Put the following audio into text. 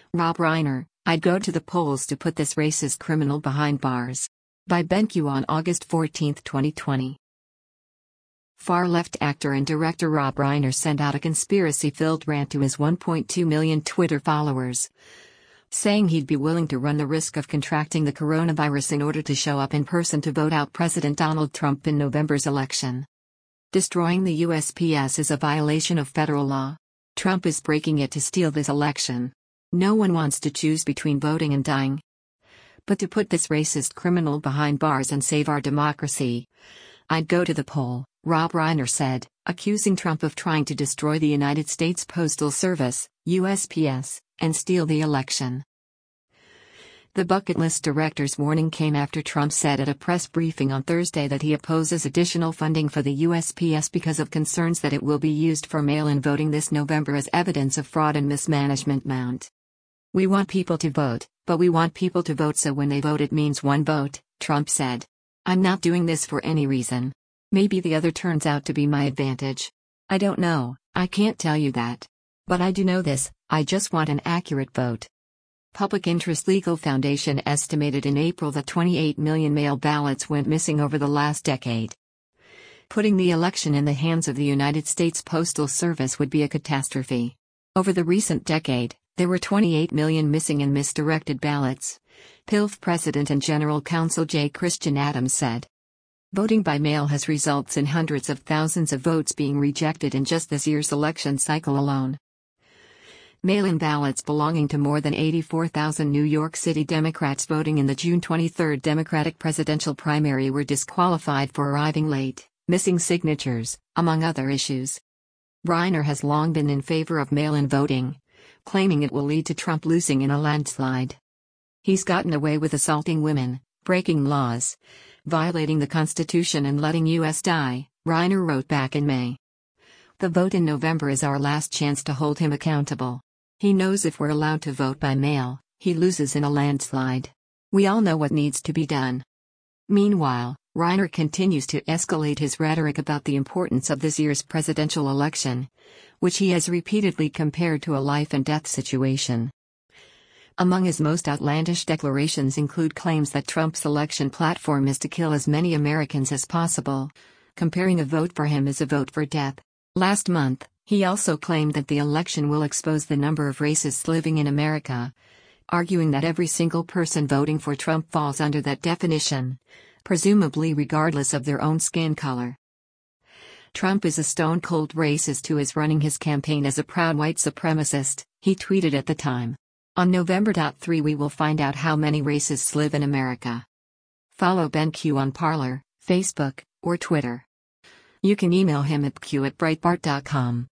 Rob Reiner, I'd go to the polls to put this racist criminal behind bars. By BenQ on August 14, 2020. Far-left actor and director Rob Reiner sent out a conspiracy-filled rant to his 1.2 million Twitter followers, saying he'd be willing to run the risk of contracting the coronavirus in order to show up in person to vote out President Donald Trump in November's election. Destroying the USPS is a violation of federal law. Trump is breaking it to steal this election. No one wants to choose between voting and dying. But to put this racist criminal behind bars and save our democracy, I'd go to the poll, Rob Reiner said, accusing Trump of trying to destroy the United States Postal Service, USPS, and steal the election. The bucket list director's warning came after Trump said at a press briefing on Thursday that he opposes additional funding for the USPS because of concerns that it will be used for mail-in voting this November as evidence of fraud and mismanagement mount. We want people to vote, but we want people to vote so when they vote it means one vote, Trump said. I'm not doing this for any reason. Maybe the other turns out to be my advantage. I don't know, I can't tell you that. But I do know this, I just want an accurate vote. Public Interest Legal Foundation estimated in April that 28 million mail ballots went missing over the last decade. Putting the election in the hands of the United States Postal Service would be a catastrophe. Over the recent decade, there were 28 million missing and misdirected ballots, PILF President and General Counsel J. Christian Adams said. Voting by mail has resulted in hundreds of thousands of votes being rejected in just this year's election cycle alone. Mail-in ballots belonging to more than 84,000 New York City Democrats voting in the June 23 Democratic presidential primary were disqualified for arriving late, missing signatures, among other issues. Reiner has long been in favor of mail-in voting, claiming it will lead to Trump losing in a landslide. He's gotten away with assaulting women, breaking laws, violating the Constitution and letting US die, Reiner wrote back in May. The vote in November is our last chance to hold him accountable. He knows if we're allowed to vote by mail, he loses in a landslide. We all know what needs to be done. Meanwhile, Reiner continues to escalate his rhetoric about the importance of this year's presidential election, which he has repeatedly compared to a life-and-death situation. Among his most outlandish declarations include claims that Trump's election platform is to kill as many Americans as possible, comparing a vote for him as a vote for death. Last month, he also claimed that the election will expose the number of racists living in America, arguing that every single person voting for Trump falls under that definition, presumably regardless of their own skin color. Trump is a stone-cold racist who is running his campaign as a proud white supremacist, he tweeted at the time. On November 3 we will find out how many racists live in America. Follow BenQ on Parler, Facebook, or Twitter. You can email him at q@breitbart.com.